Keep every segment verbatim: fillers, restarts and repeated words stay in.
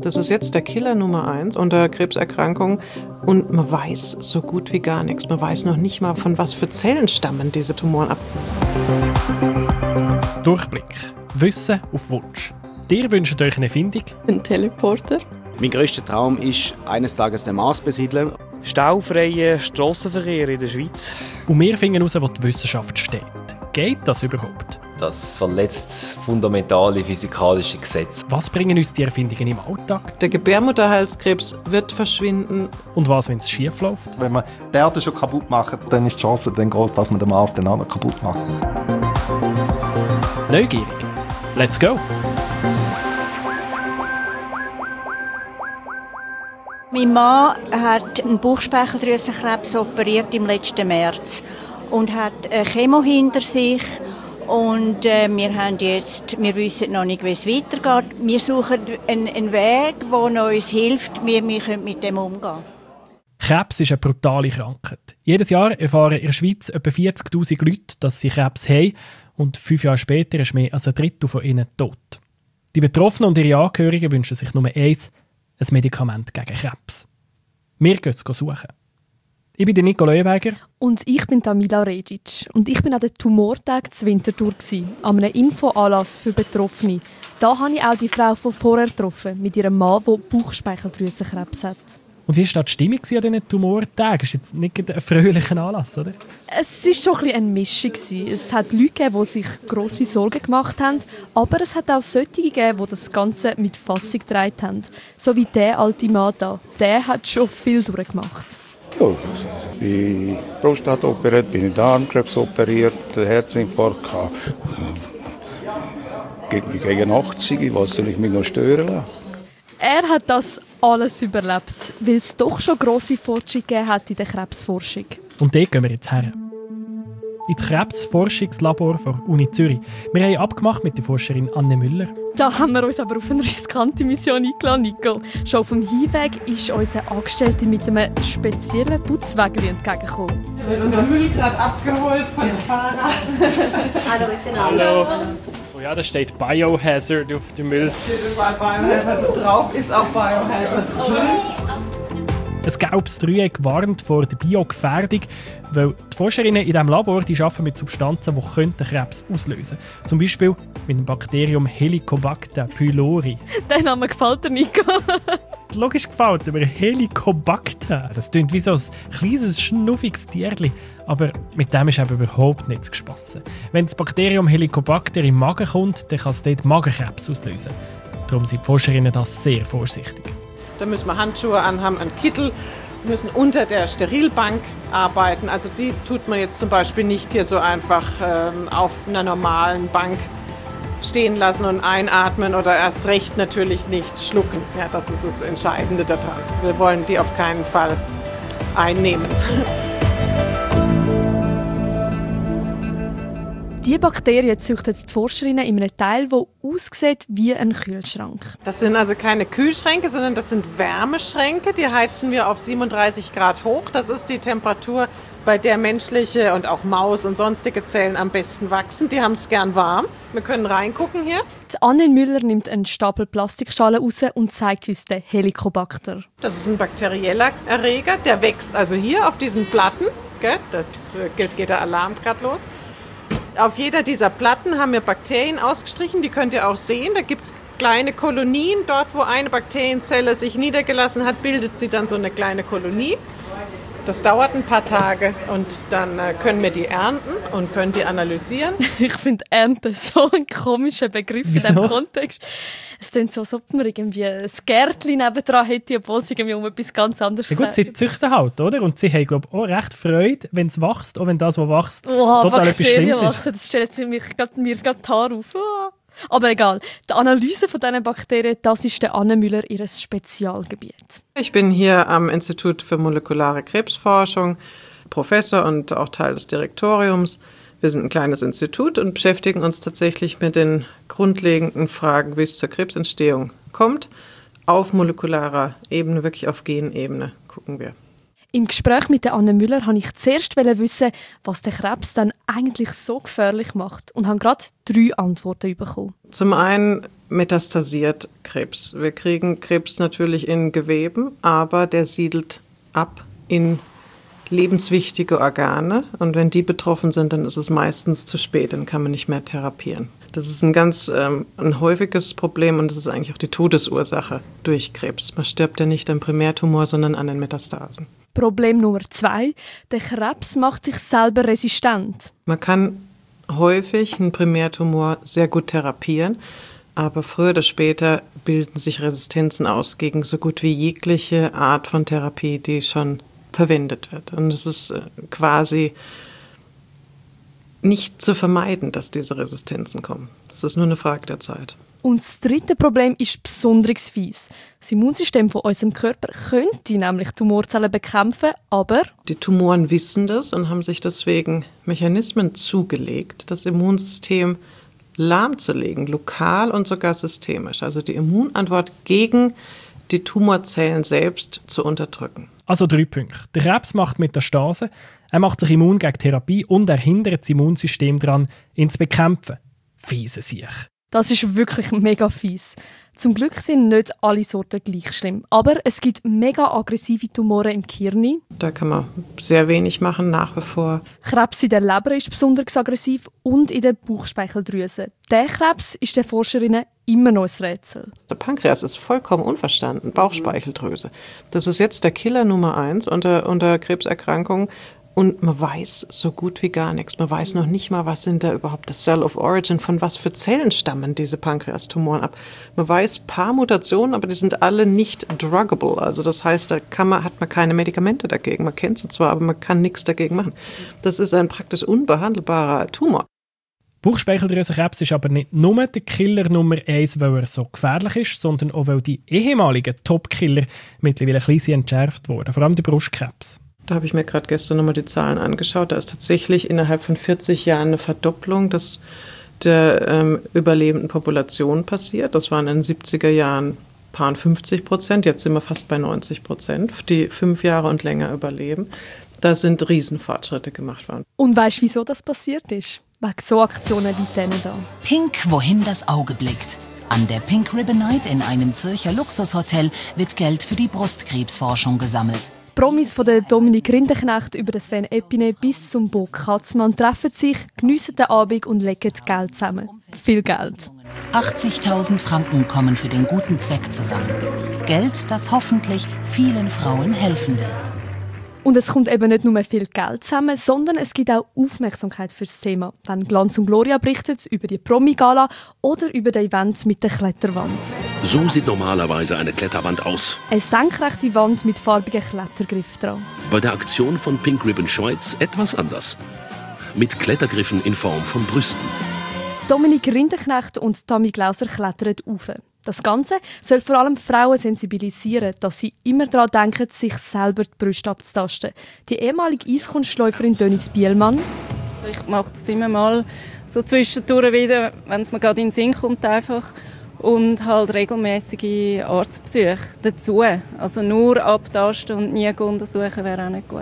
Das ist jetzt der Killer Nummer eins unter Krebserkrankungen. Und man weiß so gut wie gar nichts. Man weiß noch nicht mal, von was für Zellen stammen diese Tumoren ab. Durchblick. Wissen auf Wunsch. Ihr wünscht euch eine Erfindung? Ein Teleporter. Mein grösster Traum ist, eines Tages den Mars besiedeln. Staufreien Strassenverkehr in der Schweiz. Und wir finden heraus, wo die Wissenschaft steht. Geht das überhaupt? Das verletzt fundamentale physikalische Gesetze. Was bringen uns die Erfindungen im Alltag? Der Gebärmutterhalskrebs wird verschwinden. Und was, wenn es schief läuft? Wenn man die Erde schon kaputt macht, dann ist die Chance dann groß, dass man den Mars dann auch noch kaputt macht. Neugierig. Let's go! Mein Mann hat einen Bauchspeicheldrüsenkrebs operiert im letzten März und hat eine Chemo hinter sich. Und äh, wir, haben jetzt, wir wissen noch nicht, wie es weitergeht. Wir suchen einen, einen Weg, der uns hilft, wie wir mit dem umgehen können. Krebs ist eine brutale Krankheit. Jedes Jahr erfahren in der Schweiz etwa vierzigtausend Leute, dass sie Krebs haben. Und fünf Jahre später ist mehr als ein Drittel von ihnen tot. Die Betroffenen und ihre Angehörigen wünschen sich nur eins: ein Medikament gegen Krebs. Wir gehen es suchen. Ich bin Nico Leuenberger. Und ich bin Tamila Regic. Und ich bin an den Tumortag zu Winterthur, an einem Infoanlass für Betroffene. Da habe ich auch die Frau von vorher getroffen, mit ihrem Mann, der Bauchspeicheldrüsenkrebs hat. Und wie war die Stimmung an diesen Tumortagen? Das ist jetzt nicht ein fröhlicher Anlass, oder? Es war schon ein bisschen eine Mischung. Es hat Leute gegeben, die sich grosse Sorgen gemacht haben, aber es hat auch solche gegeben, die das Ganze mit Fassung getragen haben. So wie der alte Mann da. Der hat schon viel durchgemacht. Ja, ich bin Prostat operiert, bin in Darmkrebs operiert, Herzinfarkt gehabt. Ich bin gegen achtzig, was soll ich mich noch stören lassen? Er hat das alles überlebt, weil es doch schon grosse Fortschritte gegeben hat in der Krebsforschung. Und dort gehen wir jetzt her. Ins Krebsforschungslabor der Uni Zürich. Wir haben abgemacht mit der Forscherin Anne Müller. Da haben wir uns aber auf eine riskante Mission eingeladen, Nico. Schon auf dem Hinweg ist unsere Angestellte mit einem speziellen Putzwägel entgegengekommen. Wir haben unseren Müll gerade abgeholt von dem Fahrer. Hallo miteinander. Hallo. Oh ja, da steht Biohazard auf dem Müll. Steht überall Biohazard drauf, ist auch Biohazard. Ein gelbes Drei hat gewarnt vor der Biogefährdung, weil die Forscherinnen in diesem Labor die arbeiten mit Substanzen, die den Krebs auslösen können. Zum Beispiel mit dem Bakterium Helicobacter pylori. Der Name gefällt dir, Nico. Logisch gefällt mir Helicobacter. Das klingt wie so ein kleines, schnuffiges Tierchen. Aber mit dem ist eben überhaupt nicht zu spassen. Wenn das Bakterium Helicobacter im Magen kommt, dann kann es dort Magenkrebs auslösen. Darum sind die Forscherinnen das sehr vorsichtig. Da müssen wir Handschuhe anhaben, einen Kittel, müssen unter der Sterilbank arbeiten. Also die tut man jetzt zum Beispiel nicht hier so einfach ähm, auf einer normalen Bank stehen lassen und einatmen oder erst recht natürlich nicht schlucken. Ja, das ist das Entscheidende daran. Wir wollen die auf keinen Fall einnehmen. Diese Bakterien züchten die Forscherinnen in einem Teil, der aussieht wie ein Kühlschrank. Das sind also keine Kühlschränke, sondern das sind Wärmeschränke. Die heizen wir auf siebenunddreißig Grad hoch. Das ist die Temperatur, bei der menschliche und auch Maus und sonstige Zellen am besten wachsen. Die haben es gern warm. Wir können reingucken hier. Die Anne Müller nimmt einen Stapel Plastikschalen raus und zeigt uns den Helicobacter. Das ist ein bakterieller Erreger. Der wächst also hier auf diesen Platten. Das geht der Alarm gerade los. Auf jeder dieser Platten haben wir Bakterien ausgestrichen, die könnt ihr auch sehen. Da gibt es kleine Kolonien. Dort, wo eine Bakterienzelle sich niedergelassen hat, bildet sie dann so eine kleine Kolonie. Das dauert ein paar Tage und dann können wir die ernten und können die analysieren. Ich finde Ernte so ein komischer Begriff in diesem Kontext. Es klingt so, als ob man irgendwie ein Gärtchen nebendran hätte, obwohl es irgendwie um etwas ganz anderes ja gut, sie züchten halt, oder? Und sie haben, glaube ich, auch recht Freude, wenn es wächst, auch wenn das, was wächst, oh, total etwas Schlimmes ist. Das stellt mir gerade mir die Haare auf. Oh. Aber egal, die Analyse von diesen Bakterien, das ist der Anne Müller ihr Spezialgebiet. Ich bin hier am Institut für molekulare Krebsforschung, Professor und auch Teil des Direktoriums. Wir sind ein kleines Institut und beschäftigen uns tatsächlich mit den grundlegenden Fragen, wie es zur Krebsentstehung kommt. Auf molekularer Ebene, wirklich auf Genebene gucken wir. Im Gespräch mit der Anne Müller wollte ich zuerst wissen, was der Krebs dann eigentlich so gefährlich macht und haben gerade drei Antworten bekommen. Zum einen metastasiert Krebs. Wir kriegen Krebs natürlich in Geweben, aber der siedelt ab in lebenswichtige Organe. Und wenn die betroffen sind, dann ist es meistens zu spät, dann kann man nicht mehr therapieren. Das ist ein ganz ähm, ein häufiges Problem und das ist eigentlich auch die Todesursache durch Krebs. Man stirbt ja nicht am Primärtumor, sondern an den Metastasen. Problem Nummer zwei: Der Krebs macht sich selber resistent. Man kann häufig einen Primärtumor sehr gut therapieren, aber früher oder später bilden sich Resistenzen aus gegen so gut wie jegliche Art von Therapie, die schon verwendet wird. Und es ist quasi nicht zu vermeiden, dass diese Resistenzen kommen. Es ist nur eine Frage der Zeit. Und das dritte Problem ist besonders fies. Das Immunsystem von unserem Körper könnte nämlich Tumorzellen bekämpfen, aber die Tumoren wissen das und haben sich deswegen Mechanismen zugelegt, das Immunsystem lahmzulegen, lokal und sogar systemisch. Also die Immunantwort gegen die Tumorzellen selbst zu unterdrücken. Also drei Punkte. Der Krebs macht Metastasen, er macht sich immun gegen Therapie und er hindert das Immunsystem daran, ihn zu bekämpfen. Fiese Siech. Das ist wirklich mega fies. Zum Glück sind nicht alle Sorten gleich schlimm. Aber es gibt mega aggressive Tumoren im Gehirn. Da kann man sehr wenig machen, nach wie vor. Krebs in der Leber ist besonders aggressiv und in der Bauchspeicheldrüse. Der Krebs ist den Forscherinnen immer noch ein Rätsel. Der Pankreas ist vollkommen unverstanden. Bauchspeicheldrüse. Das ist jetzt der Killer Nummer eins unter, unter Krebserkrankungen. Und man weiß so gut wie gar nichts. Man weiß noch nicht mal, was sind da überhaupt das Cell of Origin, von was für Zellen stammen diese Pankreastumoren ab. Man weiß ein paar Mutationen, aber die sind alle nicht druggable. Also das heißt, da kann man, hat man keine Medikamente dagegen. Man kennt sie zwar, aber man kann nichts dagegen machen. Das ist ein praktisch unbehandelbarer Tumor. Bauchspeicheldrüsenkrebs ist aber nicht nur der Killer Nummer eins, weil er so gefährlich ist, sondern auch, weil die ehemaligen Top-Killer mittlerweile ein bisschen entschärft wurden, vor allem der Brustkrebs. Da habe ich mir gerade gestern nochmal die Zahlen angeschaut. Da ist tatsächlich innerhalb von vierzig Jahren eine Verdopplung des, der ähm, überlebenden Population passiert. Das waren in den siebziger Jahren paar fünfzig Prozent. Jetzt sind wir fast bei neunzig Prozent, die fünf Jahre und länger überleben. Da sind Riesenfortschritte gemacht worden. Und weißt du, wieso das passiert ist? Wegen so Aktionen wie denen da. Pink, wohin das Auge blickt. An der Pink Ribbon Night in einem Zürcher Luxushotel wird Geld für die Brustkrebsforschung gesammelt. Promis von der Dominik Rinderknecht über den Sven Epine bis zum Bo Katzmann treffen sich, geniessen den Abend und legen Geld zusammen. Viel Geld. achtzigtausend Franken kommen für den guten Zweck zusammen. Geld, das hoffentlich vielen Frauen helfen wird. Und es kommt eben nicht nur viel Geld zusammen, sondern es gibt auch Aufmerksamkeit für das Thema. Wenn Glanz und Gloria berichtet über die Promi-Gala oder über das Event mit der Kletterwand. So sieht normalerweise eine Kletterwand aus. Eine senkrechte Wand mit farbigen Klettergriffen dran. Bei der Aktion von Pink Ribbon Schweiz etwas anders. Mit Klettergriffen in Form von Brüsten. Dominik Rinderknecht und Tammy Glauser klettern auf. Das Ganze soll vor allem Frauen sensibilisieren, dass sie immer daran denken, sich selber die Brüste abzutasten. Die ehemalige Eiskunstläuferin Denise Bielmann. Ich mache das immer mal so zwischendurch wieder, wenn es mir gerade in den Sinn kommt einfach. Und halt regelmäßige Arztbesuche dazu. Also nur abtasten und nie untersuchen wäre auch nicht gut.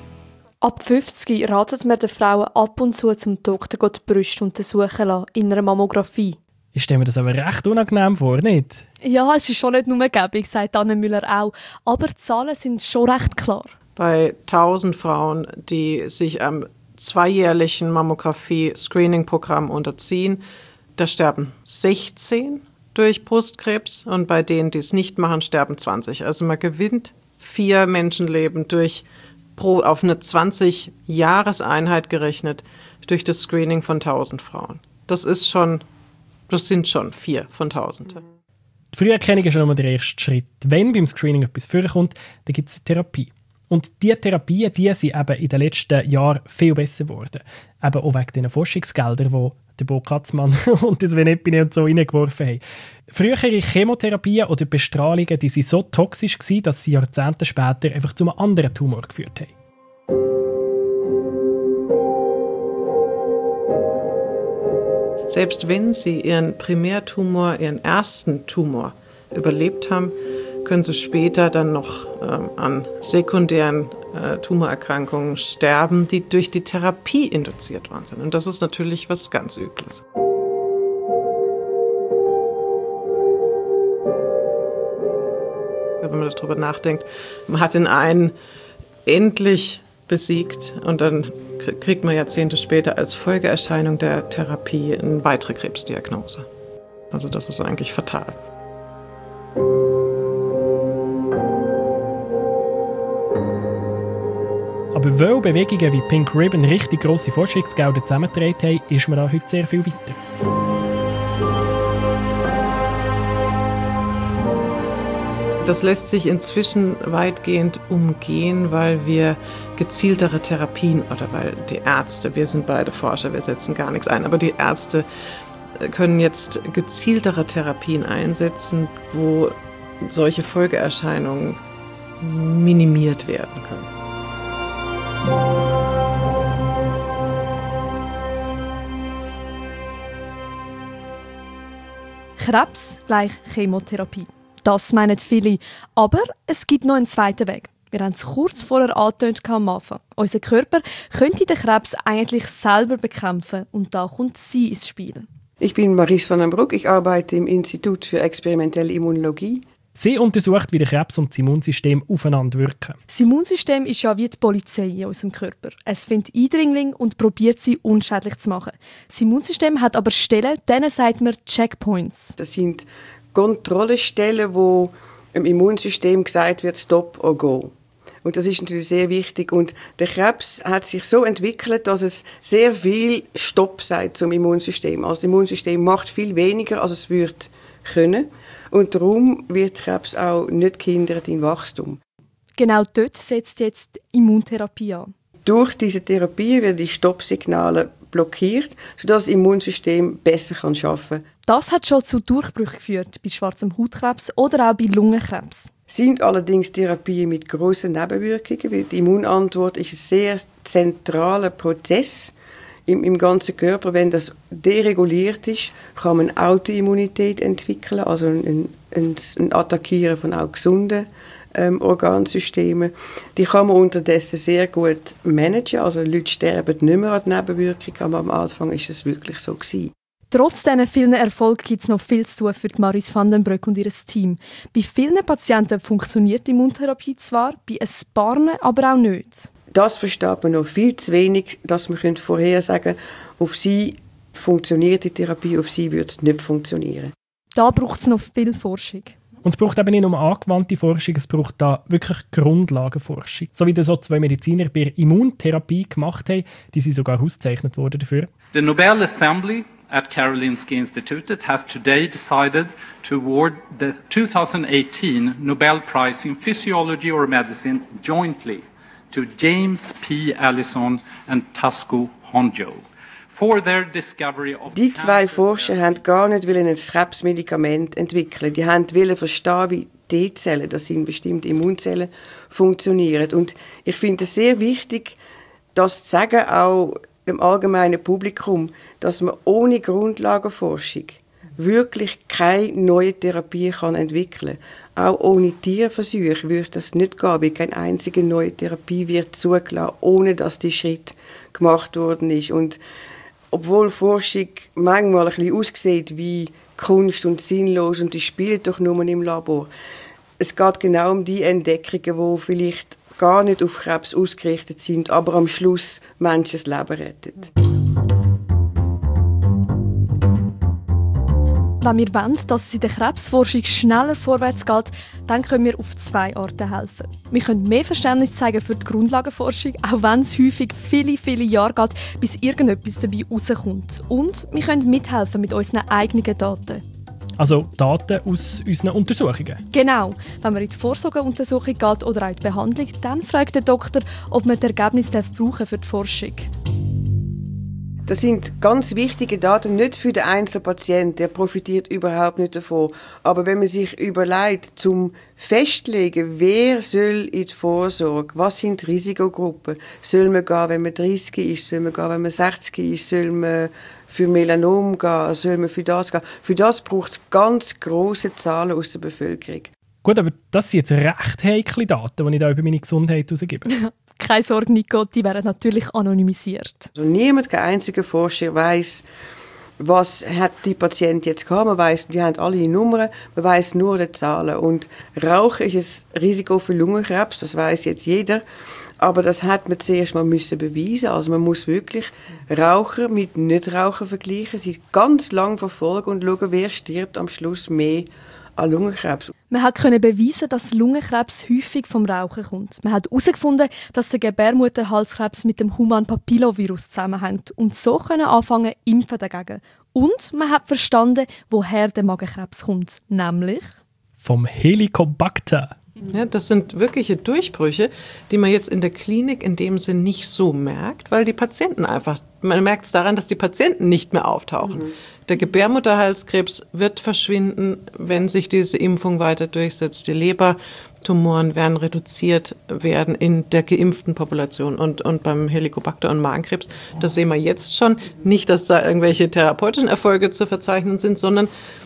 Ab fünfzig ratet man den Frauen ab und zu zum Doktor die Brüste untersuchen lassen, in einer Mammographie. Ich stelle mir das aber recht unangenehm vor, nicht? Ja, es ist schon nicht nur gäbig, sagt Anne Müller auch. Aber die Zahlen sind schon recht klar. Bei tausend Frauen, die sich am zweijährlichen Mammographie-Screening-Programm unterziehen, da sterben sechzehn durch Brustkrebs und bei denen, die es nicht machen, sterben zwanzig. Also man gewinnt vier Menschenleben durch pro auf eine zwanzig-Jahres-Einheit gerechnet durch das Screening von tausend Frauen. Das ist schon, das sind schon vier von tausend. Die Früherkennung ist schon mal der erste Schritt. Wenn beim Screening etwas vorkommt, dann gibt es eine Therapie. Und diese Therapien, die sind eben in den letzten Jahren viel besser geworden. Eben auch wegen den Forschungsgeldern, die der Bo Katzmann und das Sven Epine und so reingeworfen haben. Frühere Chemotherapien oder Bestrahlungen, die waren so toxisch gewesen, dass sie Jahrzehnte später einfach zu einem anderen Tumor geführt haben. Selbst wenn sie ihren Primärtumor, ihren ersten Tumor überlebt haben, können sie später dann noch ähm, an sekundären äh, Tumorerkrankungen sterben, die durch die Therapie induziert worden sind. Und das ist natürlich was ganz Übles. Wenn man darüber nachdenkt, man hat den einen endlich besiegt und dann kriegt man Jahrzehnte später als Folgeerscheinung der Therapie eine weitere Krebsdiagnose. Also das ist eigentlich fatal. Aber weil Bewegungen wie Pink Ribbon richtig grosse Forschungsgelder zusammengetragen haben, ist man da heute sehr viel weiter. Das lässt sich inzwischen weitgehend umgehen, weil wir gezieltere Therapien oder weil die Ärzte, wir sind beide Forscher, wir setzen gar nichts ein, aber die Ärzte können jetzt gezieltere Therapien einsetzen, wo solche Folgeerscheinungen minimiert werden können. Krebs gleich Chemotherapie. Das meinen viele. Aber es gibt noch einen zweiten Weg. Wir haben es kurz vorher angetönt am Anfang. Unser Körper könnte den Krebs eigentlich selber bekämpfen. Und da kommt sie ins Spiel. Ich bin Maries van den Broek. Ich arbeite im Institut für experimentelle Immunologie. Sie untersucht, wie der Krebs und das Immunsystem aufeinander wirken. Das Immunsystem ist ja wie die Polizei in unserem Körper. Es findet Eindringlinge und probiert sie unschädlich zu machen. Das Immunsystem hat aber Stellen, denen sagt man Checkpoints. Das sind Kontrollstellen, wo im Immunsystem gesagt wird, stop or go. Und das ist natürlich sehr wichtig. Und der Krebs hat sich so entwickelt, dass es sehr viel Stopp sagt zum Immunsystem. Also das Immunsystem macht viel weniger, als es würde können. Und darum wird Krebs auch nicht gehindert im Wachstum. Genau dort setzt jetzt die Immuntherapie an. Durch diese Therapie werden die Stoppsignale blockiert, sodass das Immunsystem besser arbeiten kann. Das hat schon zu Durchbrüchen geführt, bei schwarzem Hautkrebs oder auch bei Lungenkrebs. Sind allerdings Therapien mit grossen Nebenwirkungen, weil die Immunantwort ist ein sehr zentraler Prozess im, im ganzen Körper. Wenn das dereguliert ist, kann man Autoimmunität entwickeln, also ein, ein, ein Attackieren von auch gesunden ähm, Organsystemen. Die kann man unterdessen sehr gut managen, also Leute sterben nicht mehr an die Nebenwirkungen, aber am Anfang ist es wirklich so gewesen. Trotz diesen vielen Erfolgen gibt es noch viel zu tun für Maries van den Broek und ihr Team. Bei vielen Patienten funktioniert die Immuntherapie zwar, bei ein paar aber auch nicht. Das versteht man noch viel zu wenig, dass man vorhersagen könnte, auf sie funktioniert die Therapie, auf sie wird es nicht funktionieren. Da braucht es noch viel Forschung. Und es braucht eben nicht nur angewandte Forschung, es braucht da wirklich Grundlagenforschung. So wie das so zwei Mediziner bei der Immuntherapie gemacht haben, die sind sogar ausgezeichnet worden dafür. The Nobel Assembly at Karolinska Institutet has today decided to award the twenty eighteen Nobel Prize in Physiology or Medicine jointly to James P. Allison and Tasuku Honjo. Die zwei Forscher wollten gar nicht ein Krebsmedikament entwickeln. Die wollten verstehen, wie T-Zellen, das sind bestimmte Immunzellen, funktionieren. Und ich finde es sehr wichtig, das zu sagen, auch im allgemeinen Publikum, dass man ohne Grundlagenforschung wirklich keine neue Therapie kann entwickeln kann. Auch ohne Tierversuche würde das nicht gehen, weil keine einzige neue Therapie wird zugelassen, ohne dass dieser Schritt gemacht worden ist. Und obwohl Forschung manchmal ein bisschen aussieht wie Kunst und sinnlos und die spielt doch nur im Labor. Es geht genau um die Entdeckungen, die vielleicht gar nicht auf Krebs ausgerichtet sind, aber am Schluss Menschen das Leben retten. Wenn wir wollen, dass es in der Krebsforschung schneller vorwärts geht, dann können wir auf zwei Arten helfen. Wir können mehr Verständnis zeigen für die Grundlagenforschung, auch wenn es häufig viele, viele Jahre geht, bis irgendetwas dabei rauskommt. Und wir können mithelfen mit unseren eigenen Daten. Also Daten aus unseren Untersuchungen? Genau. Wenn man in die Vorsorgeuntersuchung geht oder auch in die Behandlung, dann fragt der Doktor, ob man das Ergebnis brauchen für die Forschung. Das sind ganz wichtige Daten, nicht für den einzelnen Patienten, der profitiert überhaupt nicht davon. Aber wenn man sich überlegt, zum Festlegen, wer soll in die Vorsorge, was sind die Risikogruppen, soll man gehen, wenn man dreißig ist, soll man gehen, wenn man sechzig ist, soll man für Melanom gehen, soll man für das gehen. Für das braucht es ganz grosse Zahlen aus der Bevölkerung. Gut, aber das sind jetzt recht heikle Daten, die ich da über meine Gesundheit herausgebe. Keine Sorge, Nico, die werden natürlich anonymisiert. Also niemand, kein einziger Forscher weiss, was hat die Patient jetzt gehabt. Man weiss, die haben alle die Nummern, man weiss nur die Zahlen. Und Rauchen ist ein Risiko für Lungenkrebs, das weiss jetzt jeder. Aber das hat man zuerst mal müssen beweisen. Also man muss wirklich Raucher mit Nichtraucher vergleichen, sie ganz lang verfolgen und schauen, wer stirbt am Schluss mehr an Lungenkrebs. Man konnte beweisen, dass Lungenkrebs häufig vom Rauchen kommt. Man hat herausgefunden, dass der Gebärmutterhalskrebs mit dem Human Papillovirus zusammenhängt und so können anfangen impfen dagegen. Und man hat verstanden, woher der Magenkrebs kommt, nämlich vom Helicobacter. Ja, das sind wirkliche Durchbrüche, die man jetzt in der Klinik in dem Sinn nicht so merkt, weil die Patienten einfach, man merkt es daran, dass die Patienten nicht mehr auftauchen. Mhm. Der Gebärmutterhalskrebs wird verschwinden, wenn sich diese Impfung weiter durchsetzt. Die Lebertumoren werden reduziert werden in der geimpften Population. Und, und beim Helicobacter und Magenkrebs, das sehen wir jetzt schon. Nicht, dass da irgendwelche therapeutischen Erfolge zu verzeichnen sind, sondern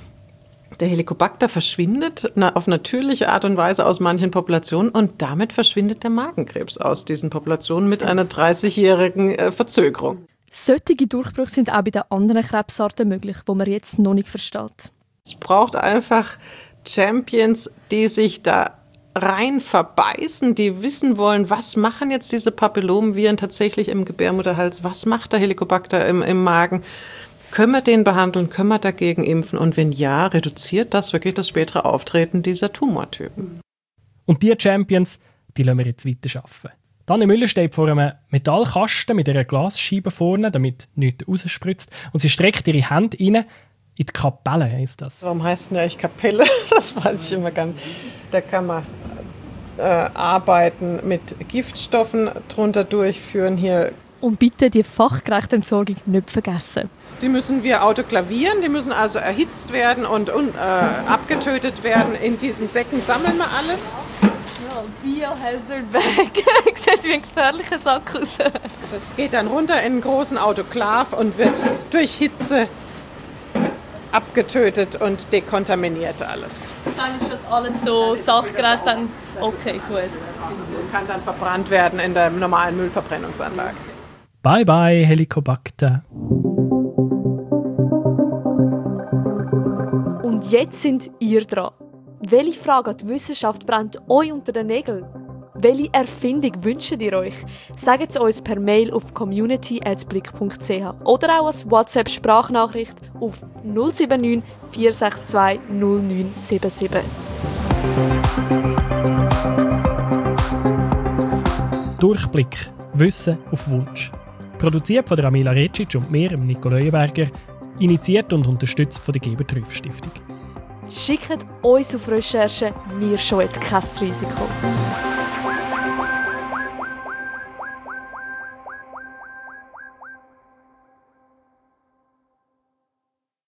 der Helicobacter verschwindet auf natürliche Art und Weise aus manchen Populationen und damit verschwindet der Magenkrebs aus diesen Populationen mit einer dreißigjährigen Verzögerung. Solche Durchbrüche sind auch bei den anderen Krebsarten möglich, die man jetzt noch nicht versteht. Es braucht einfach Champions, die sich da rein verbeißen, die wissen wollen, was machen jetzt diese Papillomviren tatsächlich im Gebärmutterhals, was macht der Helicobacter im, im Magen. Können wir den behandeln, können wir dagegen impfen und wenn ja, reduziert das wirklich das spätere Auftreten dieser Tumortypen. Und die Champions, die lassen wir jetzt weiter arbeiten. Dani Müller steht vor einem Metallkasten mit einer Glasscheibe vorne, damit nichts rausspritzt und sie streckt ihre Hände rein in die Kapelle, heisst das. Warum heisst denn eigentlich Kapelle? Das weiß ich immer gar nicht. Da kann man äh, arbeiten mit Giftstoffen drunter durchführen hier. Und bitte die fachgerechte Entsorgung nicht vergessen. Die müssen wir autoklavieren, die müssen also erhitzt werden und, und äh, abgetötet werden. In diesen Säcken sammeln wir alles. Ja, Biohazard Bag. Sieht wie ein gefährlicher Sack aus. Das geht dann runter in einen großen Autoklav und wird durch Hitze abgetötet und dekontaminiert alles. Dann ist das alles so sachgerecht. Dann okay, gut. Kann dann verbrannt werden in der normalen Müllverbrennungsanlage. Bye bye, Helicobacter. Und jetzt sind ihr dran. Welche Frage an die Wissenschaft brennt euch unter den Nägeln? Welche Erfindung wünscht ihr euch? Sagt es uns per Mail auf community at blick punkt c h oder auch als WhatsApp-Sprachnachricht auf null sieben neun vier sechs zwei null neun sieben sieben. Durchblick. Wissen auf Wunsch. Produziert von der Amila Recic und mir, Nico Leuenberger. Initiiert und unterstützt von der Geber-Trüff Stiftung. Schickt uns auf Recherche, wir scheuen kein Risiko.